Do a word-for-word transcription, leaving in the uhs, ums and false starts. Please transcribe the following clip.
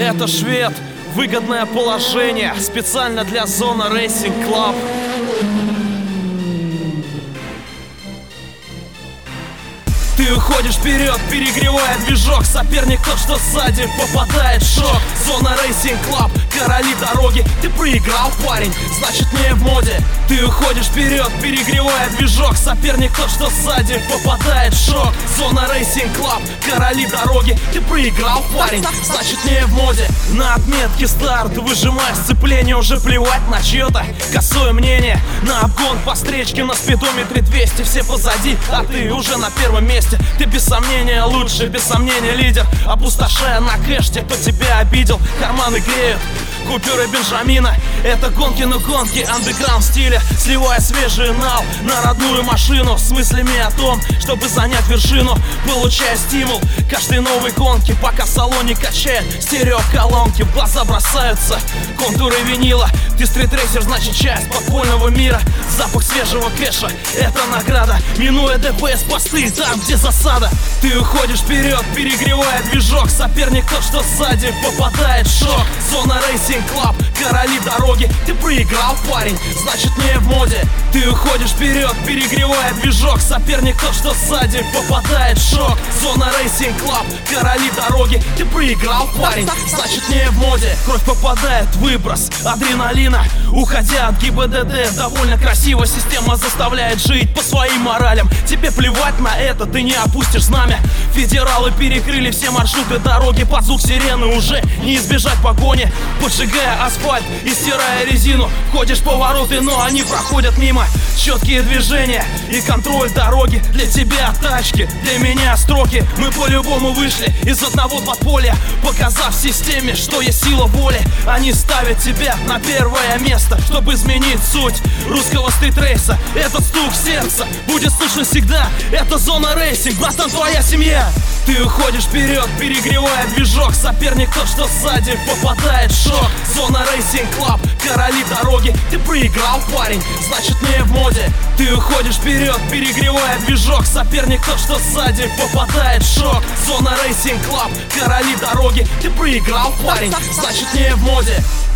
Это швед, выгодное положение, специально для Zona Racing Club. Ты уходишь вперед, перегревая движок. Соперник тот, что сзади, попадает в шок. Zona Racing Club, короли дороги. Ты проиграл, парень, значит не в моде. Ты уходишь вперед, перегревая движок. Соперник тот, что сзади, попадает в шок. Zona Racing Club, короли дороги. Ты проиграл, парень, значит не в моде. На отметке старт, выжимая сцепление. Уже плевать на чье-то косое мнение. На обгон по встречке, на спидометре двести. Все позади, а ты уже на первом месте. Ты без сомнения лучший, без сомнения лидер. Опустошая на кэш тех, кто тебя обидел. Карманы греют купюры Бенджамина. Это гонки, но гонки андеграунд стиля. Сливая свежий нал на родную машину, с мыслями о том, чтобы занять вершину. Получая стимул каждой новой гонки, пока в салоне качает стереоколонки. В глаза бросаются контуры винила. Ты стритрейсер, значит часть подпольного мира. Запах свежего кэша — это награда. Минуя ДПС посты, там где засада. Ты уходишь вперед, перегревая движок. Соперник тот, что сзади, попадает в шок. Zona Racing Club, короли дороги. Ты проиграл, парень, значит не в моде. Ты уходишь вперед, перегревая движок. Соперник тот, что сзади, попадает в шок. Zona Racing Club, короли дороги. Ты проиграл, парень, значит не в моде. Кровь попадает в выброс адреналина. Уходя от ГИБДД, довольно красиво система заставляет жить по своим моралям. Тебе плевать на это, ты не опустишь знамя. Федералы перекрыли все маршруты дороги. Под звук сирены уже не избежать погони. Поджигая асфальт и стирая резину, входишь в повороты, но они проходят мимо. Четкие движения и контроль дороги. Для тебя тачки, для меня строки. Мы по-любому вышли из одного подполья, показав системе, что есть сила воли. Они ставят тебя на первое место, чтобы изменить суть русского стритрейса. Этот стук сердца будет слышен всегда. Это Zona Racing, братан, твоя семья. Ты уходишь вперед, перегревая движок. Соперник тот, что сзади, попадает в шок. Zona Racing Club, короли дороги. Ты проиграл, парень, значит не в моде. Ты уходишь вперед, перегревая движок. Соперник тот, что сзади, попадает в шок. Zona Racing Club, короли дороги. Ты проиграл, парень, значит не в моде.